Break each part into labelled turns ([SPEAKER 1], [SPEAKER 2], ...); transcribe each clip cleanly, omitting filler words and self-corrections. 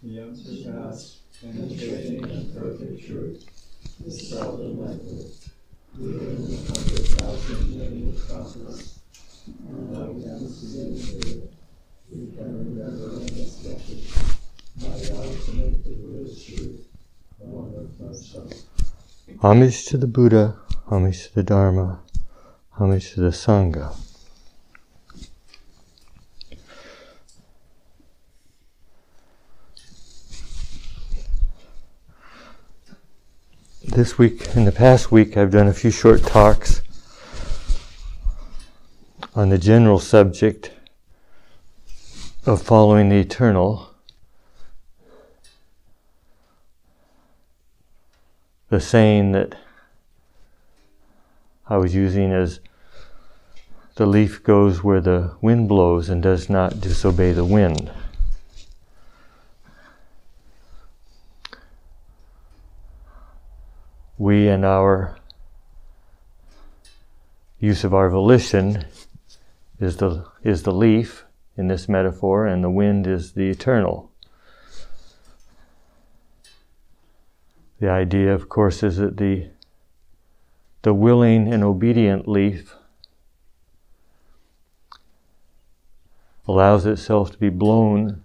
[SPEAKER 1] the unsurpassed, penetrating and perfect truth, the seldom limited, leading 100,000 million prophets, and I can see it, we can remember unexpected, my ultimate the Buddha's truth, one of myself.
[SPEAKER 2] Homage to the Buddha, homage to the Dharma, homage to the Sangha. This week, in the past week, I've done a few short talks on the general subject of following the eternal. The saying that I was using is, the leaf goes where the wind blows and does not disobey the wind. We and our use of our volition is the leaf in this metaphor, and the wind is the eternal. The idea, of course, is that the willing and obedient leaf allows itself to be blown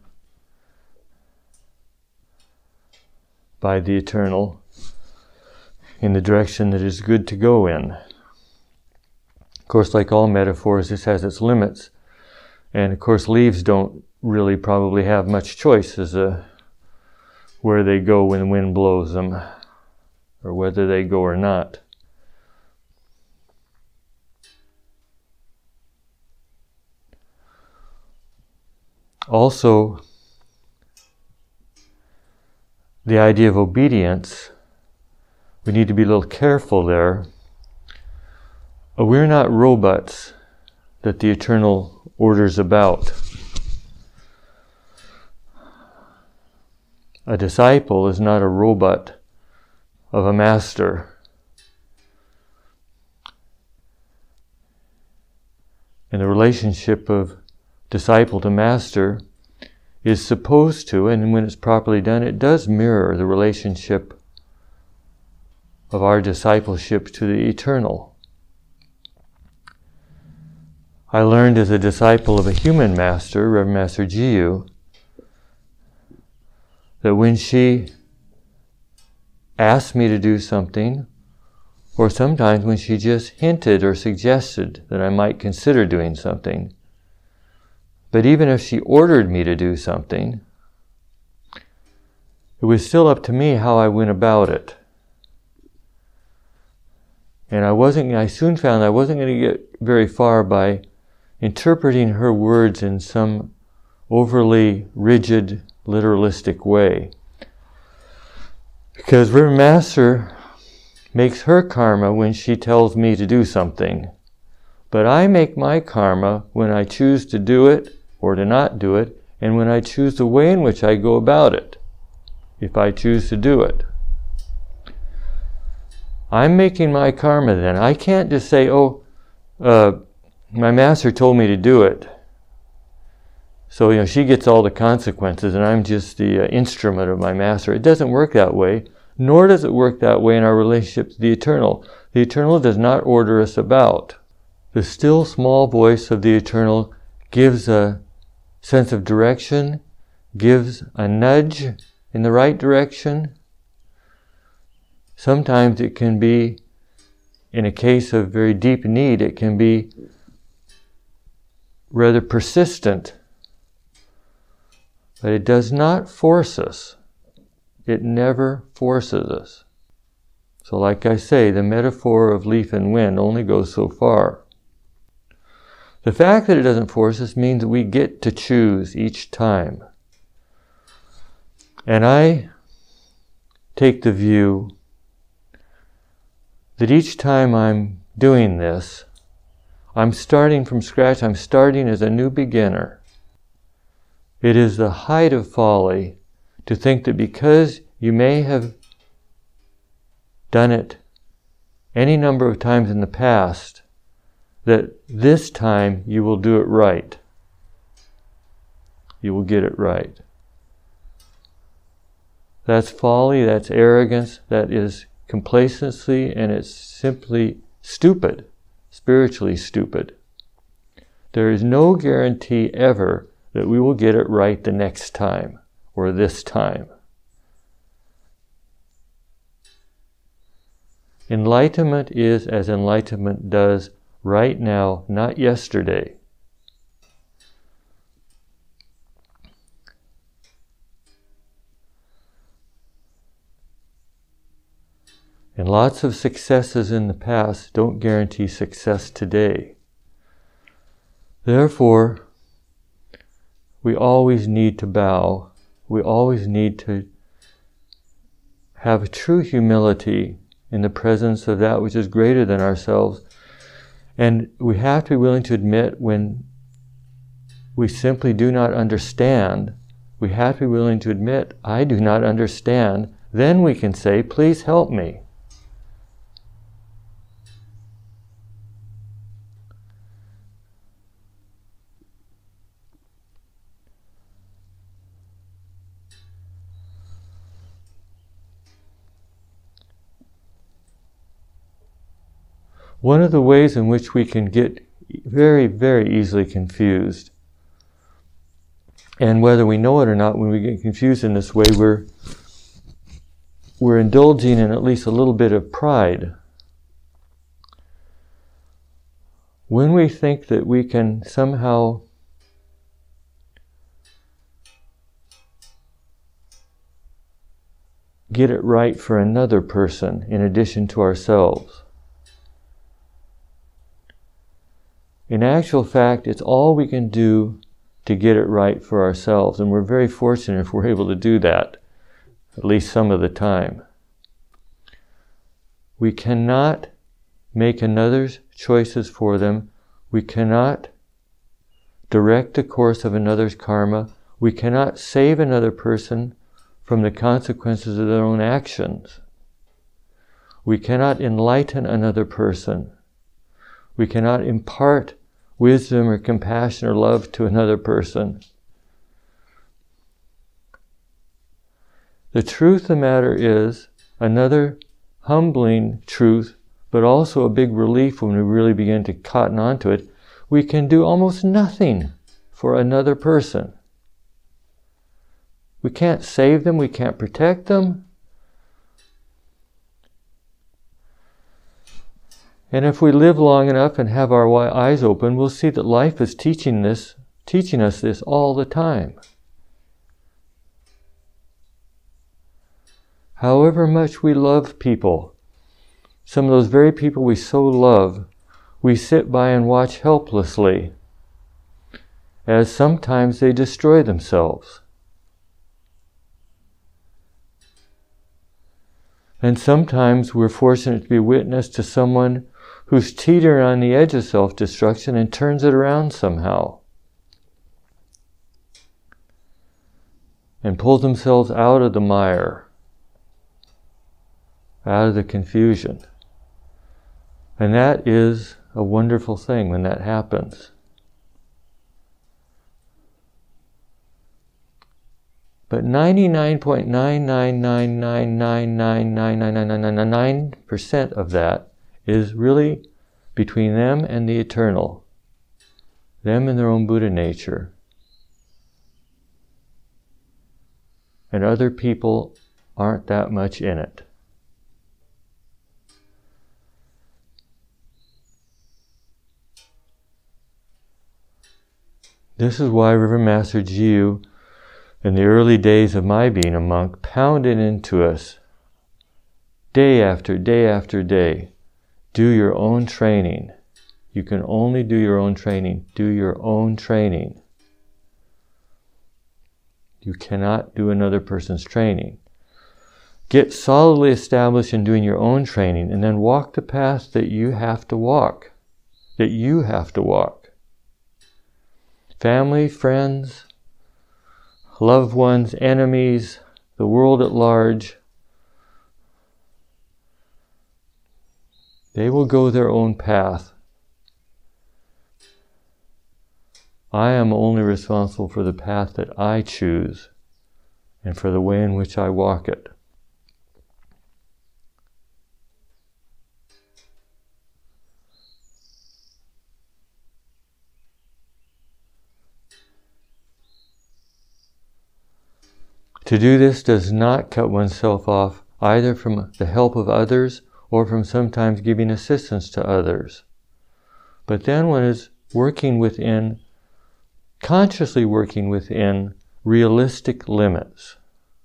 [SPEAKER 2] by the eternal in the direction that is good to go in. Of course, like all metaphors, this has its limits. And of course, leaves don't really probably have much choice as to where they go when the wind blows them, or whether they go or not. Also, the idea of obedience, we need to be a little careful there. We're not robots that the eternal orders about. A disciple is not a robot of a master. And the relationship of disciple to master is supposed to, and when it's properly done, it does mirror the relationship of our discipleship to the eternal. I learned as a disciple of a human master, Reverend Master Jiyu, that when she asked me to do something, or sometimes when she just hinted or suggested that I might consider doing something, but even if she ordered me to do something, it was still up to me how I went about it. And I soon found I wasn't going to get very far by interpreting her words in some overly rigid, literalistic way. Because Reverend Master makes her karma when she tells me to do something. But I make my karma when I choose to do it or to not do it, and when I choose the way in which I go about it, if I choose to do it. I'm making my karma then. I can't just say, my master told me to do it. So, she gets all the consequences and I'm just the instrument of my master. It doesn't work that way, nor does it work that way in our relationship to the eternal. The eternal does not order us about. The still small voice of the eternal gives a sense of direction, gives a nudge in the right direction. Sometimes it can be, in a case of very deep need, it can be rather persistent. But it does not force us. It never forces us. So like I say, the metaphor of leaf and wind only goes so far. The fact that it doesn't force us means that we get to choose each time. And I take the view that each time I'm doing this, I'm starting from scratch. I'm starting as a new beginner. It is the height of folly to think that because you may have done it any number of times in the past, that this time you will do it right. You will get it right. That's folly, that's arrogance, that is complacency, and it's simply stupid, spiritually stupid. There is no guarantee ever that we will get it right the next time or this time. Enlightenment is as enlightenment does right now, not yesterday. And lots of successes in the past don't guarantee success today. Therefore, we always need to bow. We always need to have true humility in the presence of that which is greater than ourselves. And we have to be willing to admit when we simply do not understand. We have to be willing to admit, I do not understand. Then we can say, please help me. One of the ways in which we can get very, very easily confused, and whether we know it or not, when we get confused in this way, we're indulging in at least a little bit of pride. When we think that we can somehow get it right for another person in addition to ourselves. In actual fact, it's all we can do to get it right for ourselves, and we're very fortunate if we're able to do that, at least some of the time. We cannot make another's choices for them. We cannot direct the course of another's karma. We cannot save another person from the consequences of their own actions. We cannot enlighten another person. We cannot impart wisdom or compassion or love to another person. The truth of the matter is, another humbling truth, but also a big relief when we really begin to cotton onto it, we can do almost nothing for another person. We can't save them, we can't protect them. And if we live long enough and have our eyes open, we'll see that life is teaching us this all the time. However much we love people, some of those very people we so love, we sit by and watch helplessly as sometimes they destroy themselves. And sometimes we're fortunate to be witness to someone who's teetering on the edge of self-destruction and turns it around somehow. And pulls themselves out of the mire, out of the confusion. And that is a wonderful thing when that happens. But 99.999999999% of that is really between them and the eternal, them and their own Buddha nature. And other people aren't that much in it. This is why Reverend Master Jiyu, in the early days of my being a monk, pounded into us day after day after day. Do your own training. You can only do your own training. Do your own training. You cannot do another person's training. Get solidly established in doing your own training, and then walk the path that you have to walk. That you have to walk. Family, friends, loved ones, enemies, the world at large, they will go their own path. I am only responsible for the path that I choose and for the way in which I walk it. To do this does not cut oneself off either from the help of others or from sometimes giving assistance to others. But then one is working within, consciously working within realistic limits.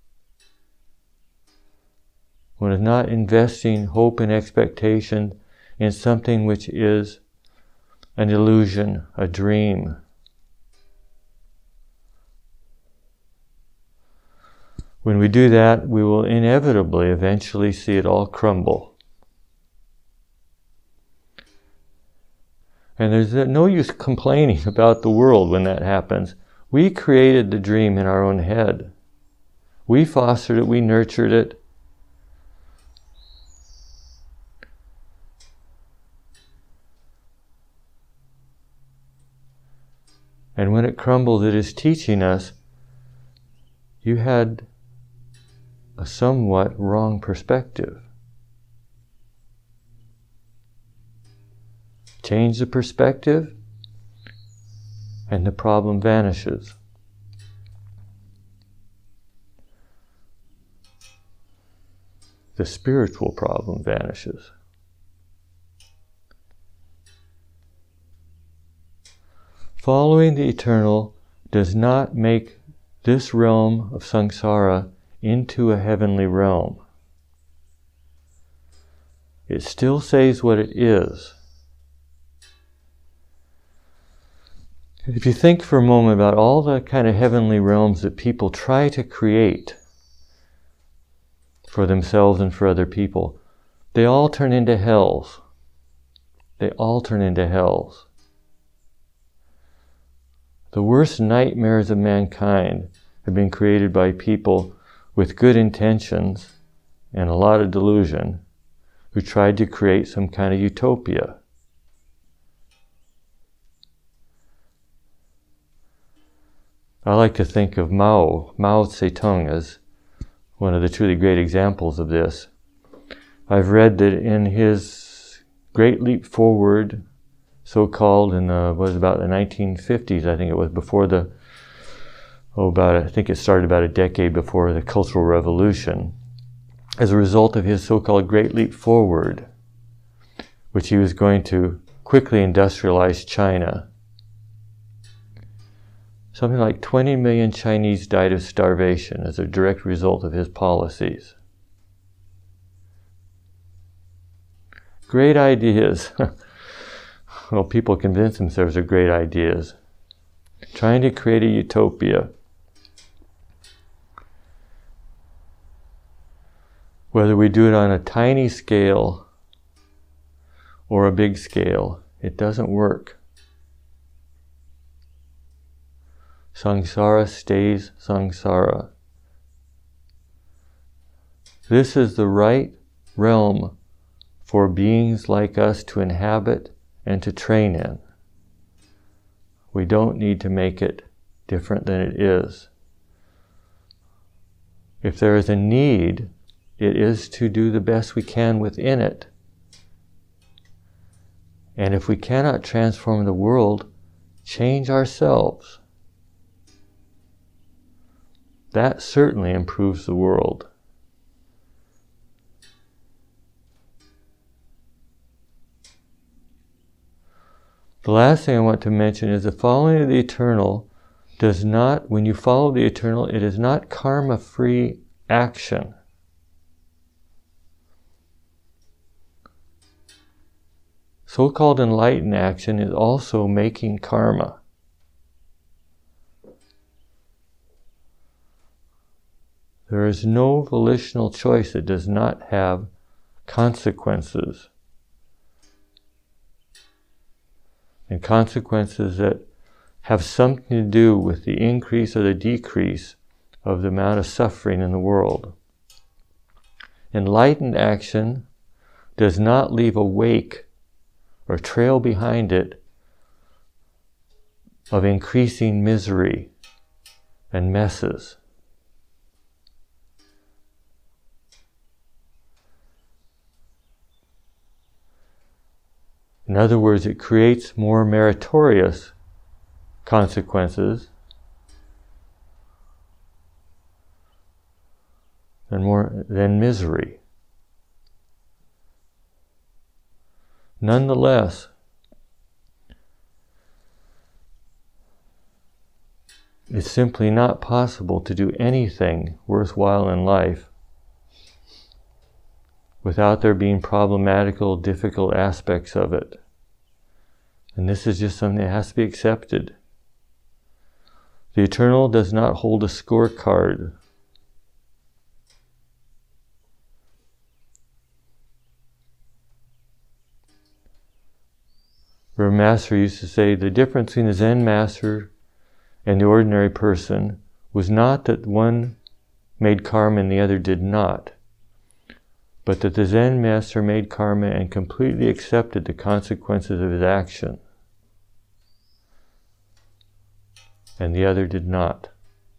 [SPEAKER 2] One is not investing hope and expectation in something which is an illusion, a dream. When we do that, we will inevitably eventually see it all crumble. And there's no use complaining about the world when that happens. We created the dream in our own head. We fostered it, we nurtured it. And when it crumbles, it is teaching us, you had a somewhat wrong perspective. Change the perspective, and the problem vanishes. The spiritual problem vanishes. Following the eternal does not make this realm of samsara into a heavenly realm. It still says what it is. If you think for a moment about all the kind of heavenly realms that people try to create for themselves and for other people, they all turn into hells. They all turn into hells. The worst nightmares of mankind have been created by people with good intentions and a lot of delusion who tried to create some kind of utopia. I like to think of Mao Zedong as one of the truly great examples of this. I've read that in his Great Leap Forward, so-called in about the 1950s, I think it was, before the I think it started about a decade before the Cultural Revolution, as a result of his so-called Great Leap Forward, which he was going to quickly industrialize China. Something like 20 million Chinese died of starvation as a direct result of his policies. Great ideas. Well, people convince themselves they're great ideas. Trying to create a utopia. Whether we do it on a tiny scale or a big scale, it doesn't work. Samsara stays samsara. This is the right realm for beings like us to inhabit and to train in. We don't need to make it different than it is. If there is a need, it is to do the best we can within it. And if we cannot transform the world, change ourselves. That certainly improves the world. The last thing I want to mention is the following of the eternal does not, when you follow the eternal, it is not karma-free action. So-called enlightened action is also making karma. There is no volitional choice that does not have consequences. And consequences that have something to do with the increase or the decrease of the amount of suffering in the world. Enlightened action does not leave a wake or trail behind it of increasing misery and messes. In other words, it creates more meritorious consequences than misery. Nonetheless, it's simply not possible to do anything worthwhile in life without there being problematical, difficult aspects of it. And this is just something that has to be accepted. The eternal does not hold a scorecard. Where a master used to say, the difference between the Zen master and the ordinary person was not that one made karma and the other did not, but that the Zen master made karma and completely accepted the consequences of his action, and the other did not.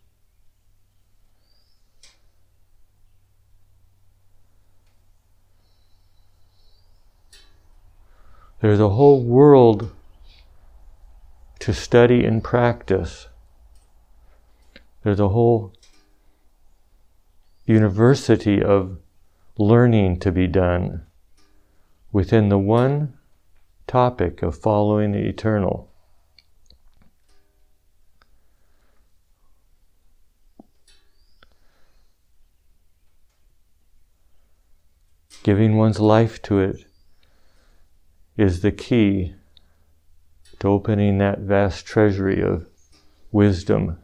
[SPEAKER 2] There's a whole world to study and practice. There's a whole university of learning to be done within the one topic of following the eternal. Giving one's life to it is the key to opening that vast treasury of wisdom.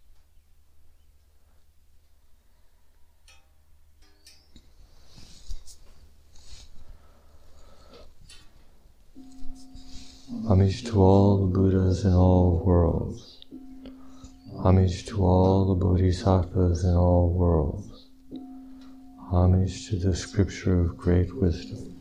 [SPEAKER 2] Homage to all the Buddhas in all worlds. Homage to all the Bodhisattvas in all worlds. Homage to the scripture of great wisdom.